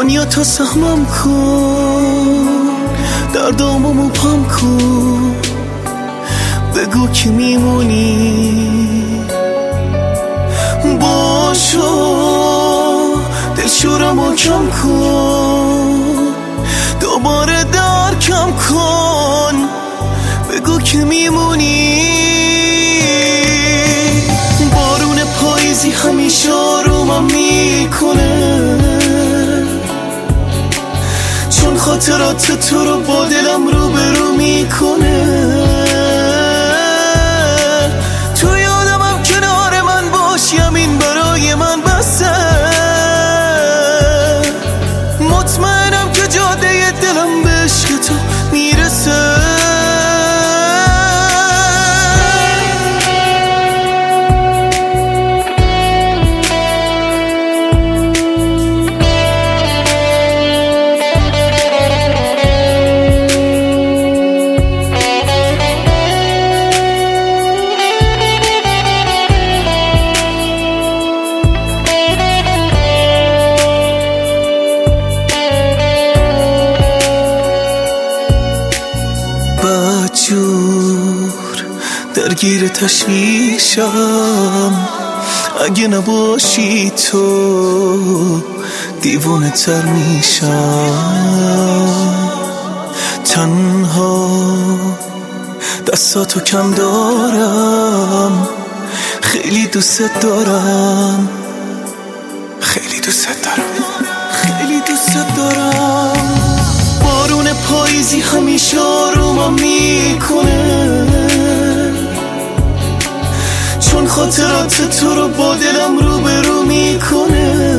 دنیا تا سهمم کن، دردامو مبهم کن، بگو که میمونی. باشو دلشورمو کم کن، دوباره درکم کن، بگو که میمونی. بارون پاییزی همیشه آرومم میکنه، چون خاطرات تو رو با دلم روبرو میکنه. تو یادمم کنار من باشی، همین برای من بسه. مطمئنم که جاده دلم به عشق تو میرسه. بدجور درگیر تشویشم، اگه نباشی تو دیوونه تر میشم. تنها دستاتو کم دارم، خیلی دوست دارم، خیلی دوست دارم، خیلی دوست دارم. بارون پاییزی همیشه آرومم میکنه، چون خاطرات تو رو با دلم روبرو میکنه.